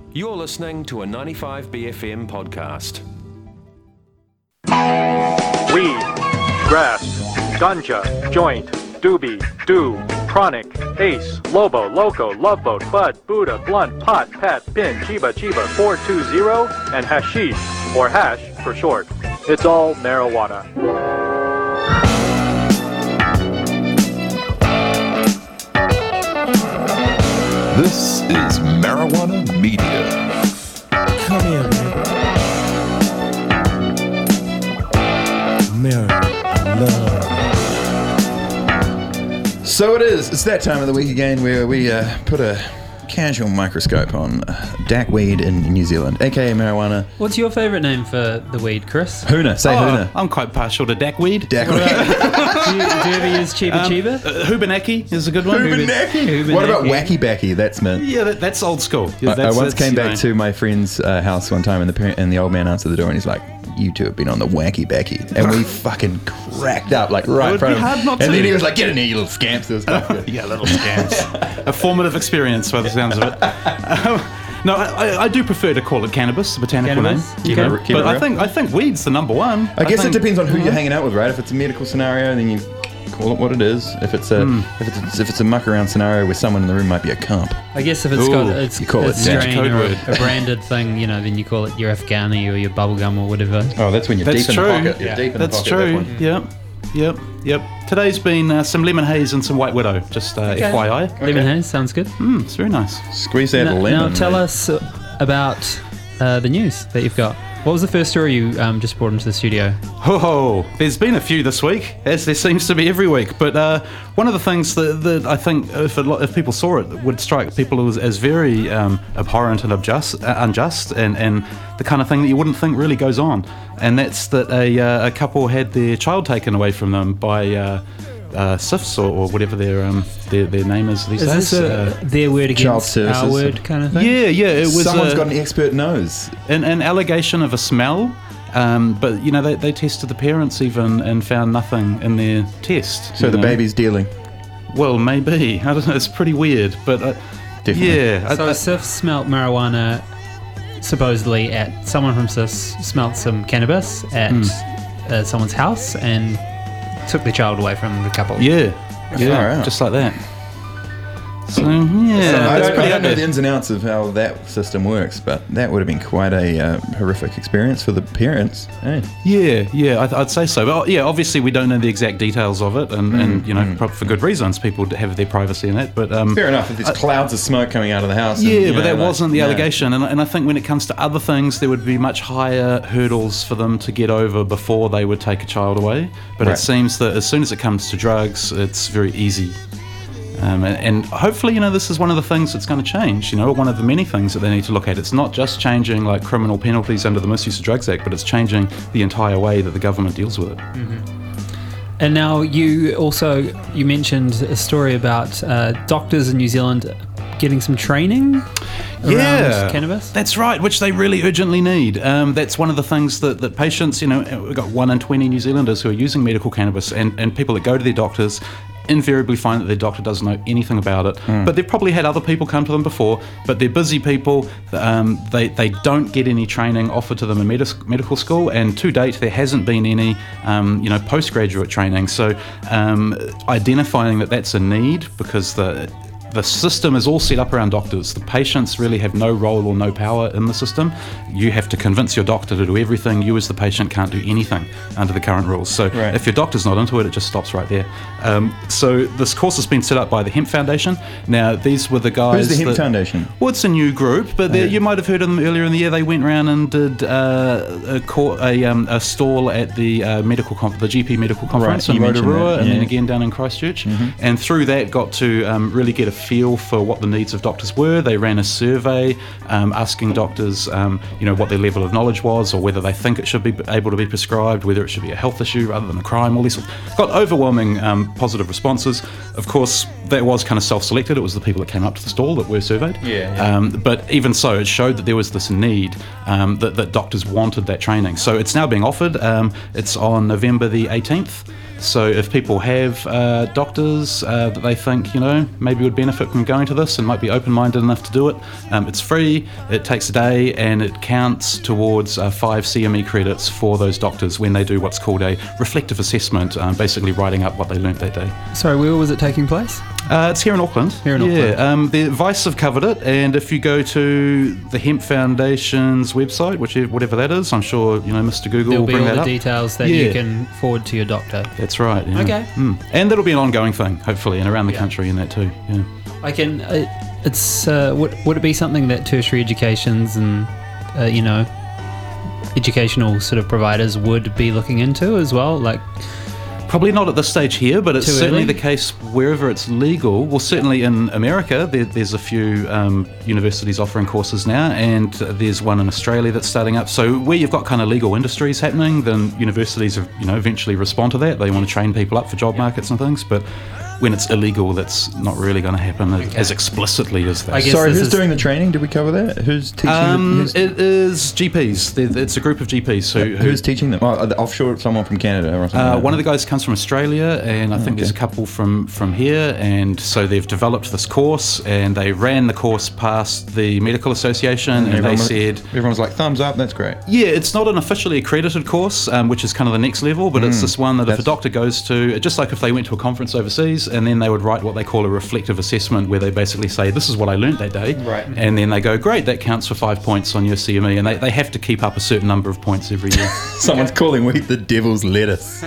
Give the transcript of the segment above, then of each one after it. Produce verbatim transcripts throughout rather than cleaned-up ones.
You're listening to a ninety-five B F M podcast. Weed, grass, ganja, joint, doobie, do, chronic, ace, lobo, loco, love boat, bud, Buddha, blunt, pot, pat, pin, chiba, chiba, four two zero, and hashish, or hash for short. It's all marijuana. This is Marijuana Media. Come here, man. Mary, I love. So it is. It's that time of the week again where we uh, put a casual microscope on uh, Dak weed in New Zealand, aka marijuana. What's your favourite name for the weed, Chris? Hoona. Say oh, Hoona. I'm quite partial to Dakweed. Dak do, you, do you ever use Chiba Um, Chiba? Uh, Hubanaki is a good one. Hubanaki. What about Wacky Backy? That's me. Yeah, that, that's old school. Yeah, I, I that's, once that's, came you back know. to my friend's uh, house one time, and the parent, and the old man answered the door, and he's like, "You two have been on the Wacky Backy," and we fucking cracked up like right It in would front be of him. hard not and to. then he was like, "Get in here, you little scamps!" It was like, Yeah, little scams. A formative experience by the sounds of it. Um, no, I, I do prefer to call it cannabis, the botanical Cannabis? name. Keep You know, it- keep but it I real. think I think weed's the number one. I guess think, it depends on who you're hanging out with, right? If it's a medical scenario, then you call it what it is. If it's a Hmm. if it's if it's a muck around scenario where someone in the room might be a comp, I guess if it's Ooh, got it's you call a it that. strain Code or word. a, a branded thing, you know, then you call it your Afghani or your bubblegum or whatever. oh, that's when you're That's deep true. in the pocket. You're Yeah. deep in That's the pocket. at that true. point. Yep, yep, yep. Today's been uh, some lemon haze and some white widow. Just uh, F Y I. Lemon haze sounds good. Mm, it's very nice. Squeeze that Now, lemon. now tell mate. us uh, about uh, the news that you've got. What was the first story you um, just brought into the studio? Ho ho! There's been a few this week, as there seems to be every week. But uh, one of the things that, that I think, if, a lot, if people saw it, would strike people as, as very um, abhorrent and unjust, uh, unjust, and, and the kind of thing that you wouldn't think really goes on. And that's that a, uh, a couple had their child taken away from them by uh, uh, S I Fs or, or whatever their um, their, their name is these Is days. this a, Uh, their word Child against services. our word kind of thing? yeah, yeah. It was Someone's a- got an expert nose. an, an allegation of a smell, um, but you know they, they tested the parents even and found nothing in their test. So you the know. baby's dealing. Well, maybe. I don't know. It's pretty weird, but uh, Definitely. yeah. I- So I- S I F smelt marijuana supposedly at someone from S I F smelt some cannabis at Hmm. uh, someone's house and took the child away from the couple. yeah, Far yeah, out. just like that. So yeah, I that's don't, I pretty don't know epic. the ins and outs of how that system works, but that would have been quite a uh, horrific experience for the parents. Hey. Yeah, yeah, I'd, I'd say so. But yeah, obviously we don't know the exact details of it, and, and you know, prob- for good reasons, people have their privacy in it. But um, Fair enough, if there's clouds of smoke coming out of the house. and, Yeah, you but know, that like, wasn't the no. allegation, and, and I think when it comes to other things, there would be much higher hurdles for them to get over before they would take a child away. But Right. it seems that as soon as it comes to drugs, it's very easy. Um, and, and hopefully, you know, this is one of the things that's going to change. You know, one of the many things that they need to look at. It's not just changing like criminal penalties under the Misuse of Drugs Act, but it's changing the entire way that the government deals with it. And now you also you mentioned a story about uh, doctors in New Zealand getting some training around cannabis. That's right, which they really urgently need. Um, that's one of the things that, that patients, you know, we've got one in twenty New Zealanders who are using medical cannabis, and, and people that go to their doctors invariably find that their doctor doesn't know anything about it. But they've probably had other people come to them before, but they're busy people. Um, they, they don't get any training offered to them in medis- medical school, and to date there hasn't been any, um, you know, postgraduate training. So um, identifying that that's a need, because the The system is all set up around doctors. The patients really have no role or no power in the system. You have to convince your doctor to do everything. You as the patient can't do anything under the current rules. So Right. if your doctor's not into it, it just stops right there. Um, so this course has been set up by the Hemp Foundation. Now, these were the guys... Who's the Hemp that- Foundation? Well, it's a new group, but they- Okay. you might have heard of them earlier in the year. They went around and did uh, a, co- a, um, a stall at the uh, medical con- the G P medical conference Right, in you mentioned Rotorua, that, and yeah. then again down in Christchurch. And through that, got to um, really get a feel for what the needs of doctors were. They ran a survey um, asking doctors, um, you know, what their level of knowledge was, or whether they think it should be able to be prescribed, whether it should be a health issue rather than a crime. All these sorts. Got overwhelming um, positive responses. Of course, that was kind of self-selected. It was the people that came up to the stall that were surveyed. Yeah, yeah. Um, but even so, it showed that there was this need, um, that, that doctors wanted that training. So it's now being offered. Um, it's on November the eighteenth. So if people have uh, doctors uh, that they think, you know, maybe would benefit from going to this and might be open-minded enough to do it, um, it's free, it takes a day, and it counts towards uh, five C M E credits for those doctors when they do what's called a reflective assessment, um, basically writing up what they learnt that day. Sorry, where was it taking place? Uh, it's here in Auckland. Here in yeah, Auckland. Um, the Vice have covered it, and if you go to the Hemp Foundation's website, whichever, whatever that is, I'm sure you know Mister Google There'll will be bring all that the up. details that Yeah. you can forward to your doctor. That's right. Yeah. Okay. Mm. And that'll be an ongoing thing, hopefully, and around the Yeah. country and that too. Yeah. I can. Uh, it's uh, would would it be something that tertiary educations and uh, you know educational sort of providers would be looking into as well? Like, Probably not at this stage here, but it's Too certainly early? the case wherever it's legal. Well, certainly in America, there, there's a few um, universities offering courses now, and there's one in Australia that's starting up. So where you've got kind of legal industries happening, then universities, have, you know, eventually respond to that. They want to train people up for job markets and things, but when it's illegal, that's not really going to happen as explicitly as that. I guess Sorry, this who's is- doing the training? Did we cover that? Who's teaching? Um, who's, it is G Ps. There- It's a group of G Ps who, who who's teaching them? Oh, the offshore, someone from Canada or something. Uh, like one of that. the guys comes from Australia, and I think there's a couple from, from here, and so they've developed this course, and they ran the course past the Medical Association, and Everyone they was- said, everyone's like, thumbs up, that's great. yeah, it's not an officially accredited course, um, which is kind of the next level, but it's this one that if a that's- doctor goes to, just like if they went to a conference overseas, and then they would write what they call a reflective assessment, where they basically say, this is what I learnt that day, Right. and then they go, great, that counts for five points on your C M E, and they, they have to keep up a certain number of points every year. Someone's calling wheat the devil's lettuce.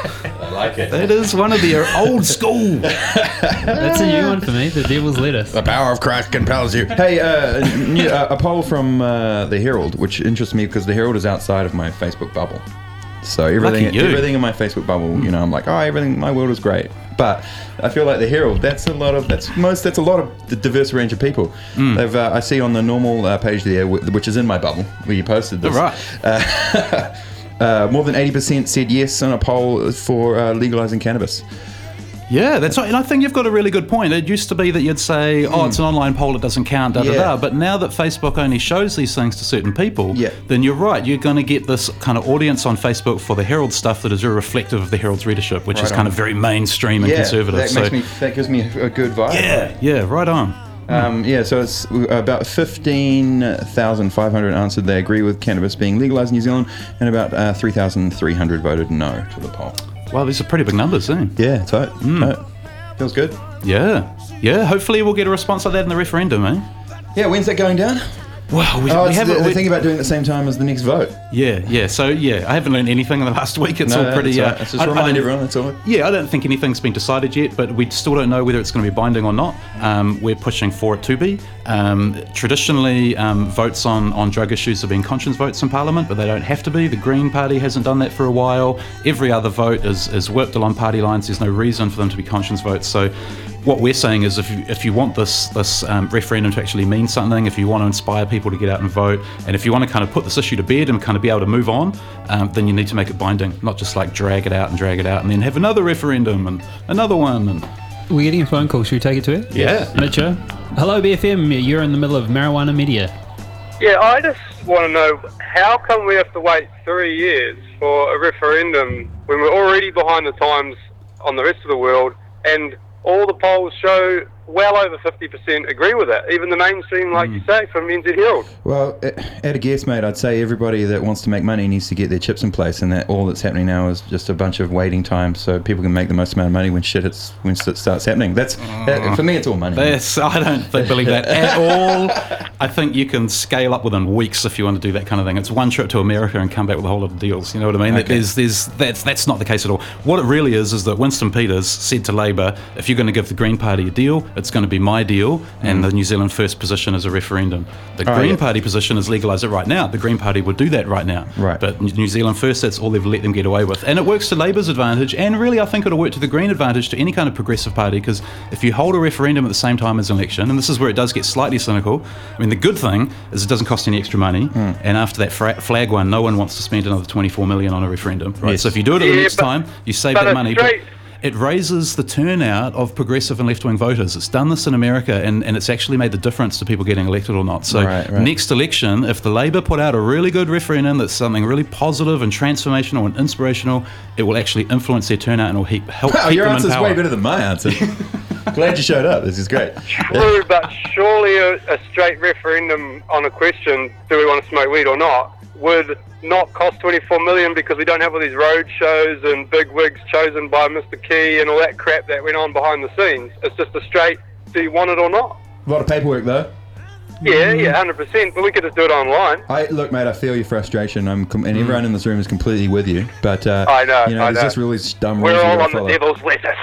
I like it. That is one of the old school. That's a new one for me. The Devil's Lettuce. The power of Christ compels you. Hey, uh, new, uh, a poll from uh, the Herald, which interests me because the Herald is outside of my Facebook bubble. So everything, Lucky you. everything in my Facebook bubble, you know, I'm like, oh, everything, my world is great. But I feel like the Herald, that's a lot of, that's most, that's a lot of the diverse range of people. They've, uh, I see on the normal uh, page there, wh- which is in my bubble, where you posted this. All right. Uh, uh, more than eighty percent said yes on a poll for uh, legalizing cannabis. Yeah, that's right. And I think you've got a really good point. It used to be that you'd say, oh, it's an online poll, it doesn't count, da da Yeah. da. But now that Facebook only shows these things to certain people, Yeah. then you're right. You're going to get this kind of audience on Facebook for the Herald stuff that is very reflective of the Herald's readership, which is Right kind on. of very mainstream and conservative. that so, makes me, that gives me a good vibe. yeah, yeah, right on. Um, yeah, so it's about fifteen thousand five hundred answered they agree with cannabis being legalized in New Zealand, and about uh, three thousand three hundred voted no to the poll. Well, these are pretty big numbers, eh? Yeah, tight. tight. Feels good. Yeah, yeah. Hopefully we'll get a response like that in the referendum, eh? Yeah, when's that going down? Well, we, Oh, we it's haven't. the, the we- thing about doing it at the same time as the next vote. yeah, yeah. So yeah, I haven't learned anything in the last week. It's No, all no, pretty. that's all uh, right. Let's just I- I remind don't- everyone, that's all. Yeah, I don't think anything's been decided yet, but we still don't know whether it's going to be binding or not. Um, we're pushing for it to be. Um, traditionally, um, votes on, on drug issues have been conscience votes in Parliament, but they don't have to be. The Green Party hasn't done that for a while. Every other vote is, is worked along party lines. There's no reason for them to be conscience votes. So what we're saying is if you, if you want this, this um, referendum to actually mean something, if you want to inspire people to get out and vote, and if you want to kind of put this issue to bed and kind of be able to move on, um, then you need to make it binding, not just like drag it out and drag it out and then have another referendum and another one. And We're getting a phone call. Should we take it to it? Yeah. Mitcho. Hello, B F M. You're in the middle of marijuana media. Yeah, I just want to know, how come we have to wait three years for a referendum when we're already behind the times on the rest of the world, and all the polls show well over fifty percent agree with it, even the mainstream, like you say, from N Z Herald. Well, at a guess, mate, I'd say everybody that wants to make money needs to get their chips in place, and that all that's happening now is just a bunch of waiting time so people can make the most amount of money when shit hits, when shit starts happening. That's that, for me, it's all money. That's, I don't think, believe that at all. I think you can scale up within weeks if you want to do that kind of thing. It's one trip to America and come back with a whole lot of deals. You know what I mean? Okay. There's, there's, that's, that's not the case at all. What it really is is that Winston Peters said to Labor, if you're going to give the Green Party a deal, it's going to be my deal, and the New Zealand First position is a referendum. The Oh, Green yeah. Party position is legalise it right now. The Green Party would do that right now. Right. But New Zealand First, that's all they've let them get away with. And it works to Labor's advantage, and really I think it'll work to the Green advantage to any kind of progressive party, because if you hold a referendum at the same time as an election, and this is where it does get slightly cynical, I mean, the good thing is it doesn't cost any extra money, and after that fra- flag one, no one wants to spend another twenty-four million on a referendum, right? Yes. So if you do it at the Yeah, next but- time, you save but that a money. straight- it raises the turnout of progressive and left-wing voters. It's done this in America, and, and it's actually made the difference to people getting elected or not. So Right, right. next election, if the Labour put out a really good referendum that's something really positive and transformational and inspirational, it will actually influence their turnout and will he- help Wow, keep your them in answer's power. way better than my answer. Glad you showed up. This is great. True, but surely a, a straight referendum on a question, do we want to smoke weed or not, would not cost twenty-four million dollars because we don't have all these road shows and big wigs chosen by Mister Key and all that crap that went on behind the scenes. It's just a straight, do you want it or not? A lot of paperwork, though. Yeah, yeah, one hundred percent, but we could just do it online. I look, mate. I feel your frustration. I'm, com- and everyone in this room is completely with you. But uh, I know, you know, I there's know. just really dumb We're rules you all gotta on the follow. devil's lettuce.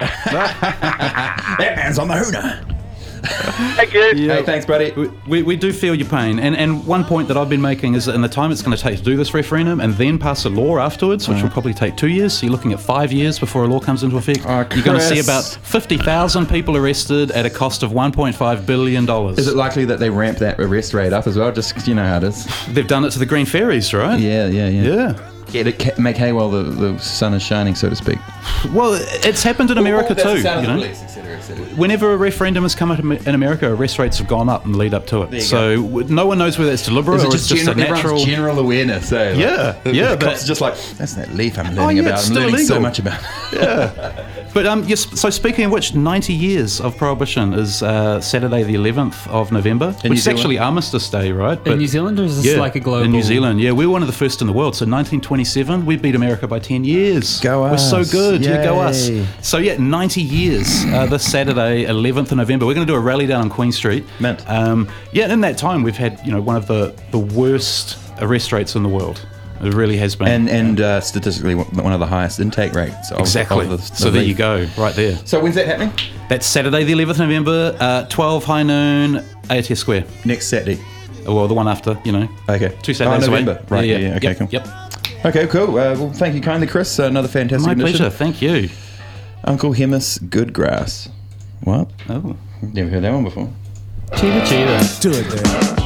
That man's on the hooner. Thank you. Yeah. Hey, thanks, buddy. We, we, we do feel your pain, and and one point that I've been making is that in the time it's going to take to do this referendum and then pass a law afterwards, which will probably take two years, so you're looking at five years before a law comes into effect. Oh, you're going to see Chris. about fifty thousand people arrested at a cost of one point five billion dollars. Is it likely that they ramp that arrest rate up as well? Just 'cause you know how it is. They've done it to the Green Ferries, right? Yeah, yeah, yeah. Yeah. Get it, ca- make hay while the, the sun is shining, so to speak. Well, it's happened in America too. You know? et cetera, et cetera. Whenever a referendum has come up in America, arrest rates have gone up in the lead up to it. you So w- no one knows whether it's deliberate Is it or just, it's just general, a natural. everyone's general awareness? Eh? Like, Yeah, the, yeah, The but- cops are just like, that's that leaf I'm learning Oh, yeah, about. it's I'm still learning so illegal. much about. But um, yes. So speaking of which, ninety years of prohibition is uh, Saturday, the eleventh of November, which New is Zealand? actually Armistice Day, right? In New Zealand, or is this yeah, like a global? in New Zealand, yeah, we're one of the first in the world. So nineteen twenty-seven, we beat America by ten years. Go We're so us. good. Yeah, go us. Yay. So yeah, ninety years uh, this Saturday, eleventh of November. We're going to do a rally down on Queen Street. Mint. Um, yeah, in that time, we've had you know one of the the worst arrest rates in the world. It really has been. And and uh, statistically, one of the highest intake rates. Of, exactly. Of the, so the there leaf. you go, right there. So when's that happening? That's Saturday, the eleventh of November, uh, twelve high noon, A T S Square. Next Saturday. Well, the one after, you know. Okay. Two Saturdays oh, away. November. Right. Yeah. yeah. Okay. Yep, Cool. Yep. Okay. Cool. Uh, well, thank you kindly, Chris. Uh, another fantastic My edition. pleasure. Thank you. Uncle Hemis Goodgrass. What? Oh. Never heard that one before. Chiba Chiba. Do it, there.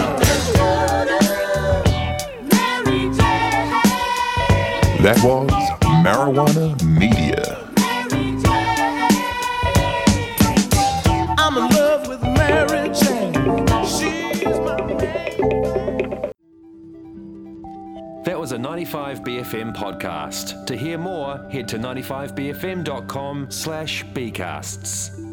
That was Marijuana Media. I'm in love with Mary Jane. She's my name. That was a ninety-five B F M podcast. To hear more, head to ninety-five b f m dot com slash bcasts.